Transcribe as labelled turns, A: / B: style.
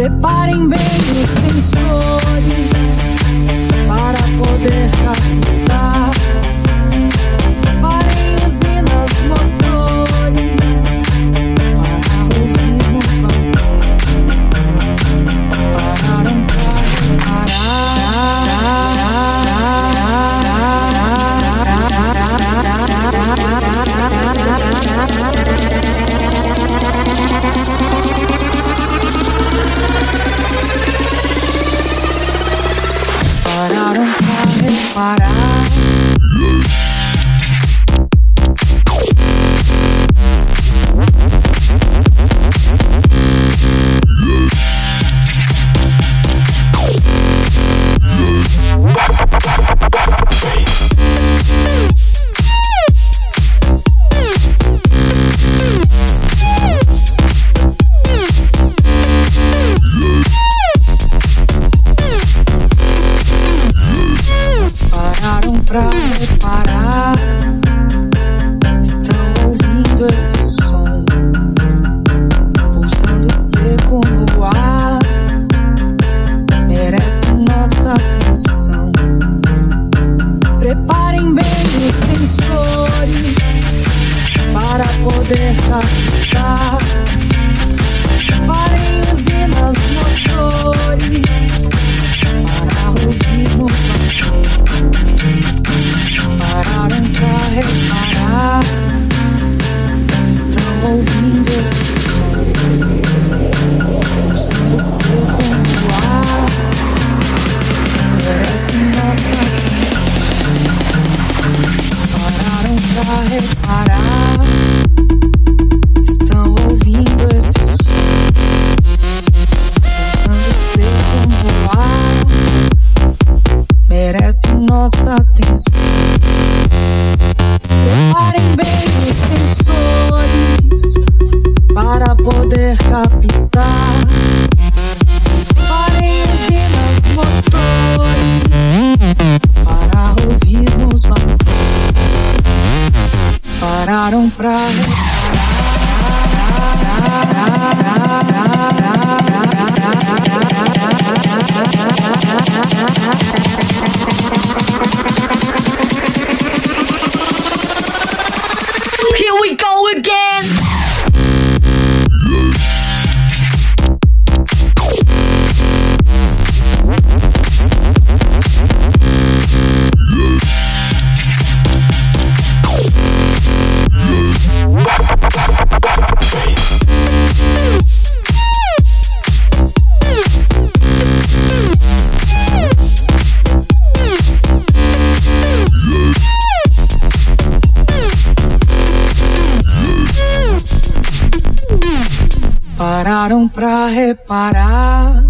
A: Preparem bem os sensores para poder captar. Parem usinas motores para ouvirmos bater. Pararam pra pararam pra reparar. Pra reparar, estão ouvindo esse som pulsando seco no ar, merece nossa atenção. Preparem bem os sensores para poder captar. Parem usinas motores para ouvirmos bater. Pararam pra reparar, estão ouvindo esse som pulsando seco no ar, merece nossa atenção. Pararam pra reparar, estão ouvindo esse som pulsando seco no ar, merece nossa atenção. Preparem bem os sensores para poder captar. Parem usinas motores para ouvirmos bater. Pararam pra
B: Here we go again!
A: pararam pra reparar.